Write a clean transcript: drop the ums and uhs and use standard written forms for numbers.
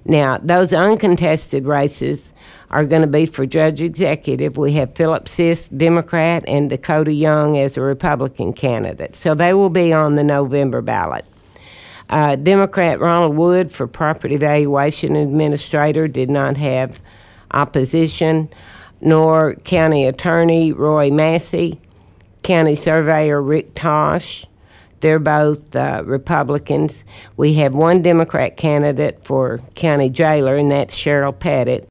Now, those uncontested races are going to be for judge executive. We have Philip Sisk, Democrat, and Dakota Young as a Republican candidate. So they will be on the November ballot. Democrat Ronald Wood for property valuation administrator did not have opposition, nor county attorney Roy Massey, county surveyor Rick Tosh. They're both Republicans. We have one Democrat candidate for county jailer, and that's Cheryl Pettit.